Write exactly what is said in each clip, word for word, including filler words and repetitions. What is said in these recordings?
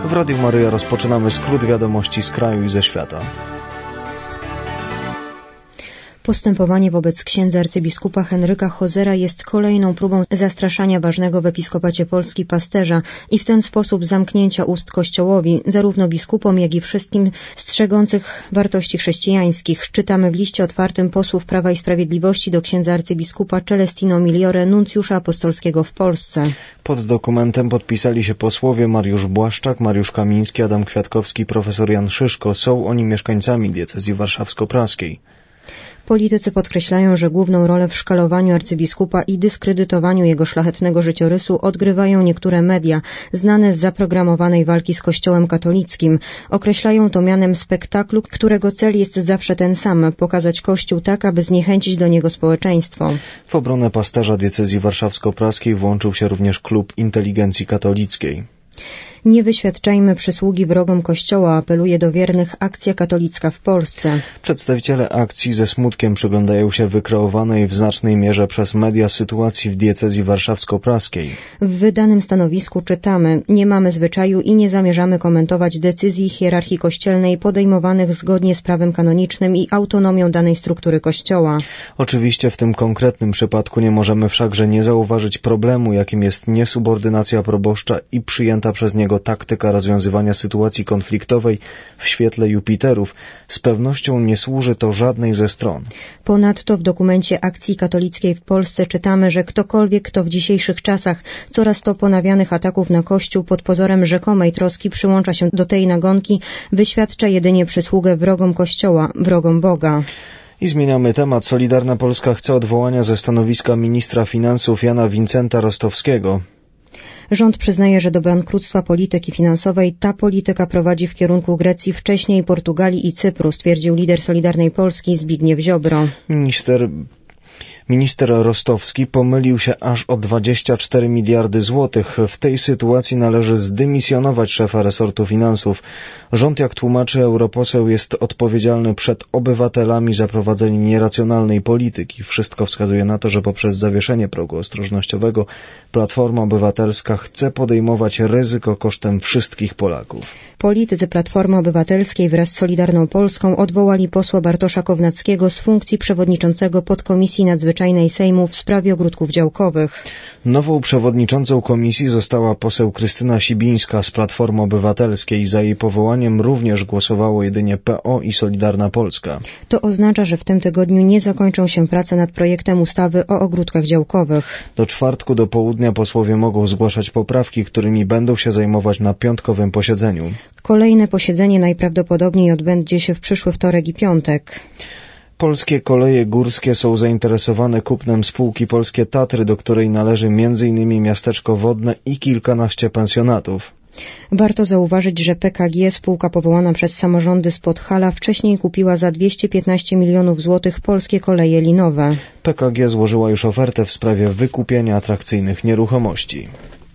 W Radiu Maryja rozpoczynamy skrót wiadomości z kraju i ze świata. Postępowanie wobec księdza arcybiskupa Henryka Hozera jest kolejną próbą zastraszania ważnego w episkopacie Polski pasterza i w ten sposób zamknięcia ust Kościołowi, zarówno biskupom, jak i wszystkim strzegących wartości chrześcijańskich. Czytamy w liście otwartym posłów Prawa i Sprawiedliwości do księdza arcybiskupa Celestino Migliore, nuncjusza apostolskiego w Polsce. Pod dokumentem podpisali się posłowie Mariusz Błaszczak, Mariusz Kamiński, Adam Kwiatkowski, profesor Jan Szyszko. Są oni mieszkańcami diecezji warszawsko-praskiej. Politycy podkreślają, że główną rolę w szkalowaniu arcybiskupa i dyskredytowaniu jego szlachetnego życiorysu odgrywają niektóre media, znane z zaprogramowanej walki z Kościołem katolickim. Określają to mianem spektaklu, którego cel jest zawsze ten sam – pokazać Kościół tak, aby zniechęcić do niego społeczeństwo. W obronę pasterza diecezji warszawsko-praskiej włączył się również Klub Inteligencji Katolickiej. Nie wyświadczajmy przysługi wrogom Kościoła, apeluje do wiernych Akcja Katolicka w Polsce. Przedstawiciele akcji ze smutkiem przyglądają się wykreowanej w znacznej mierze przez media sytuacji w diecezji warszawsko-praskiej. W wydanym stanowisku czytamy: nie mamy zwyczaju i nie zamierzamy komentować decyzji hierarchii kościelnej podejmowanych zgodnie z prawem kanonicznym i autonomią danej struktury Kościoła. Oczywiście w tym konkretnym przypadku nie możemy wszakże nie zauważyć problemu, jakim jest niesubordynacja proboszcza i przyjęta przez niego taktyka rozwiązywania sytuacji konfliktowej w świetle Jupiterów. Z pewnością nie służy to żadnej ze stron. Ponadto w dokumencie Akcji Katolickiej w Polsce czytamy, że ktokolwiek, kto w dzisiejszych czasach coraz to ponawianych ataków na Kościół pod pozorem rzekomej troski przyłącza się do tej nagonki, wyświadcza jedynie przysługę wrogom Kościoła, wrogom Boga. I zmieniamy temat. Solidarna Polska chce odwołania ze stanowiska ministra finansów Jana Wincenta Rostowskiego. Rząd przyznaje, że do bankructwa polityki finansowej ta polityka prowadzi w kierunku Grecji, wcześniej Portugalii i Cypru, stwierdził lider Solidarnej Polski Zbigniew Ziobro. Minister... Minister Rostowski pomylił się aż o dwadzieścia cztery miliardy złotych. W tej sytuacji należy zdymisjonować szefa resortu finansów. Rząd, jak tłumaczy europoseł, jest odpowiedzialny przed obywatelami za prowadzenie nieracjonalnej polityki. Wszystko wskazuje na to, że poprzez zawieszenie progu ostrożnościowego Platforma Obywatelska chce podejmować ryzyko kosztem wszystkich Polaków. Politycy Platformy Obywatelskiej wraz z Solidarną Polską odwołali posła Bartosza Kownackiego z funkcji przewodniczącego podkomisji nadzwyczajnej Sejmu w sprawie ogródków działkowych. Nową przewodniczącą komisji została poseł Krystyna Sibińska z Platformy Obywatelskiej. Za jej powołaniem również głosowało jedynie P O i Solidarna Polska. To oznacza, że w tym tygodniu nie zakończą się prace nad projektem ustawy o ogródkach działkowych. Do czwartku do południa posłowie mogą zgłaszać poprawki, którymi będą się zajmować na piątkowym posiedzeniu. Kolejne posiedzenie najprawdopodobniej odbędzie się w przyszły wtorek i piątek. Polskie Koleje Górskie są zainteresowane kupnem spółki Polskie Tatry, do której należy między innymi miasteczko wodne i kilkanaście pensjonatów. Warto zauważyć, że P K G, spółka powołana przez samorządy z Podhala, wcześniej kupiła za dwieście piętnaście milionów złotych Polskie Koleje Linowe. P K G złożyła już ofertę w sprawie wykupienia atrakcyjnych nieruchomości.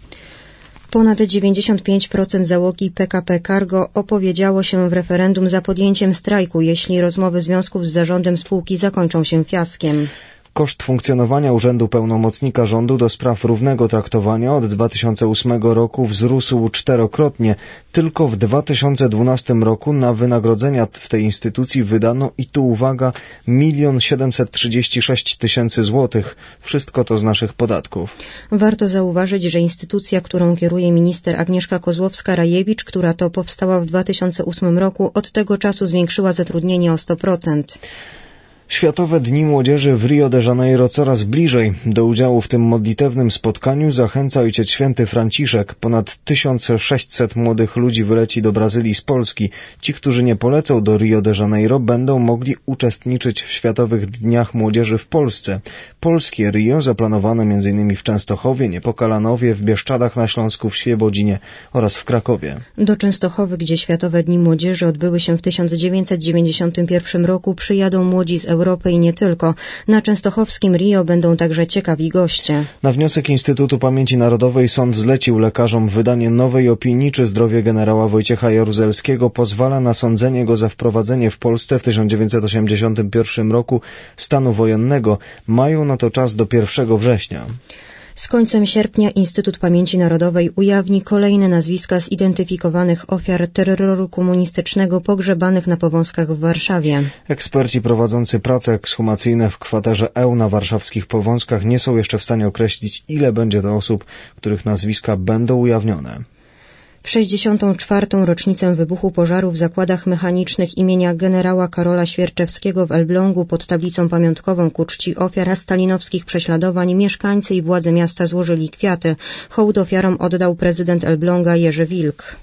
Ponad dziewięćdziesiąt pięć procent załogi P K P Cargo opowiedziało się w referendum za podjęciem strajku, jeśli rozmowy związków z zarządem spółki zakończą się fiaskiem. Koszt funkcjonowania Urzędu Pełnomocnika Rządu do spraw równego traktowania od dwa tysiące ósmego roku wzrósł czterokrotnie. Tylko w dwa tysiące dwunastym roku na wynagrodzenia w tej instytucji wydano, i tu uwaga, milion siedemset trzydzieści sześć tysięcy złotych. Wszystko to z naszych podatków. Warto zauważyć, że instytucja, którą kieruje minister Agnieszka Kozłowska-Rajewicz, która to powstała w dwa tysiące ósmym roku, od tego czasu zwiększyła zatrudnienie o sto procent. Światowe Dni Młodzieży w Rio de Janeiro coraz bliżej. Do udziału w tym modlitewnym spotkaniu zachęca Ojciec Święty Franciszek. Ponad tysiąc sześćset młodych ludzi wyleci do Brazylii z Polski. Ci, którzy nie polecą do Rio de Janeiro, będą mogli uczestniczyć w Światowych Dniach Młodzieży w Polsce. Polskie Rio zaplanowane między innymi w Częstochowie, Niepokalanowie, w Bieszczadach na Śląsku, w Świebodzinie oraz w Krakowie. Do Częstochowy, gdzie Światowe Dni Młodzieży odbyły się w tysiąc dziewięćset dziewięćdziesiątym pierwszym roku, przyjadą młodzi z Europy i nie tylko. Na częstochowskim Rio będą także ciekawi goście. Na wniosek Instytutu Pamięci Narodowej sąd zlecił lekarzom wydanie nowej opinii, czy zdrowie generała Wojciecha Jaruzelskiego pozwala na sądzenie go za wprowadzenie w Polsce w tysiąc dziewięćset osiemdziesiątym pierwszym roku stanu wojennego. Mają na to czas do pierwszego września. Z końcem sierpnia Instytut Pamięci Narodowej ujawni kolejne nazwiska zidentyfikowanych ofiar terroru komunistycznego pogrzebanych na Powązkach w Warszawie. Eksperci prowadzący prace ekshumacyjne w kwaterze E U na warszawskich Powązkach nie są jeszcze w stanie określić, ile będzie to osób, których nazwiska będą ujawnione. W sześćdziesiątą czwartą rocznicę wybuchu pożaru w zakładach mechanicznych imienia generała Karola Świerczewskiego w Elblągu pod tablicą pamiątkową ku czci ofiar stalinowskich prześladowań mieszkańcy i władze miasta złożyli kwiaty. Hołd ofiarom oddał prezydent Elbląga Jerzy Wilk.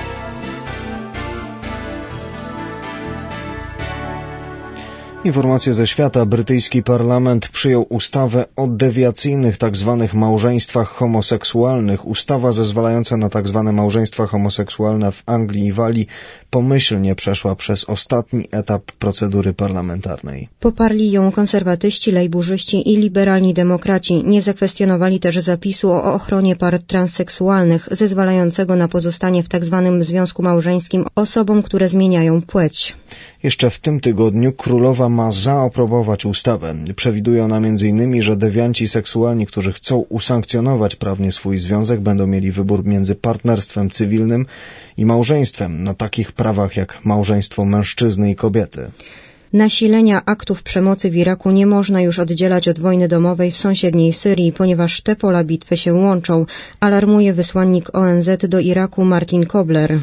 Informacje ze świata. Brytyjski parlament przyjął ustawę o dewiacyjnych tzw. małżeństwach homoseksualnych. Ustawa zezwalająca na tzw. małżeństwa homoseksualne w Anglii i Walii pomyślnie przeszła przez ostatni etap procedury parlamentarnej. Poparli ją konserwatyści, lejburzyści i liberalni demokraci. Nie zakwestionowali też zapisu o ochronie par transseksualnych, zezwalającego na pozostanie w tzw. związku małżeńskim osobom, które zmieniają płeć. Jeszcze w tym tygodniu królowa ma zaaprobować ustawę. Przewiduje ona między innymi, że dewianci seksualni, którzy chcą usankcjonować prawnie swój związek, będą mieli wybór między partnerstwem cywilnym i małżeństwem na takich prawach jak małżeństwo mężczyzny i kobiety. Nasilenia aktów przemocy w Iraku nie można już oddzielać od wojny domowej w sąsiedniej Syrii, ponieważ te pola bitwy się łączą, alarmuje wysłannik O N Z do Iraku Martin Kobler.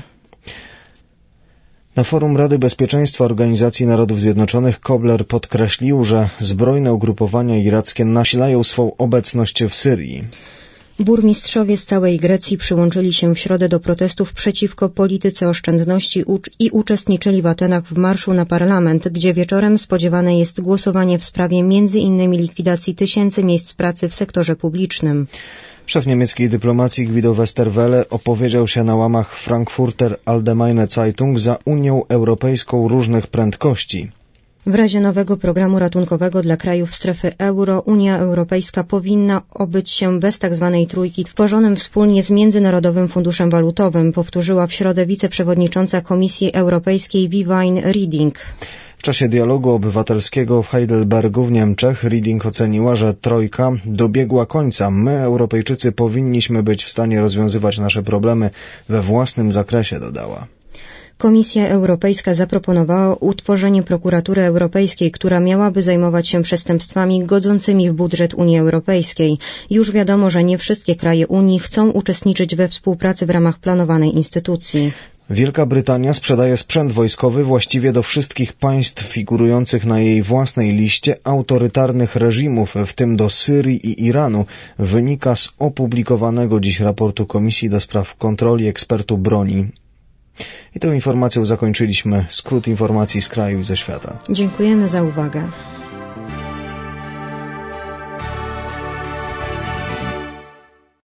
Na forum Rady Bezpieczeństwa Organizacji Narodów Zjednoczonych Kobler podkreślił, że zbrojne ugrupowania irackie nasilają swą obecność w Syrii. Burmistrzowie z całej Grecji przyłączyli się w środę do protestów przeciwko polityce oszczędności i uczestniczyli w Atenach w marszu na parlament, gdzie wieczorem spodziewane jest głosowanie w sprawie między innymi likwidacji tysięcy miejsc pracy w sektorze publicznym. Szef niemieckiej dyplomacji Guido Westerwelle opowiedział się na łamach Frankfurter Allgemeine Zeitung za Unią Europejską różnych prędkości. W razie nowego programu ratunkowego dla krajów strefy euro Unia Europejska powinna obyć się bez tzw. trójki tworzonym wspólnie z Międzynarodowym Funduszem Walutowym, powtórzyła w środę wiceprzewodnicząca Komisji Europejskiej Viviane Reding. W czasie dialogu obywatelskiego w Heidelbergu w Niemczech Reding oceniła, że trojka dobiegła końca. My, Europejczycy, powinniśmy być w stanie rozwiązywać nasze problemy we własnym zakresie, dodała. Komisja Europejska zaproponowała utworzenie prokuratury europejskiej, która miałaby zajmować się przestępstwami godzącymi w budżet Unii Europejskiej. Już wiadomo, że nie wszystkie kraje Unii chcą uczestniczyć we współpracy w ramach planowanej instytucji. Wielka Brytania sprzedaje sprzęt wojskowy właściwie do wszystkich państw figurujących na jej własnej liście autorytarnych reżimów, w tym do Syrii i Iranu, wynika z opublikowanego dziś raportu Komisji do Spraw Kontroli Ekspertu Broni. I tą informacją zakończyliśmy skrót informacji z kraju i ze świata. Dziękujemy za uwagę.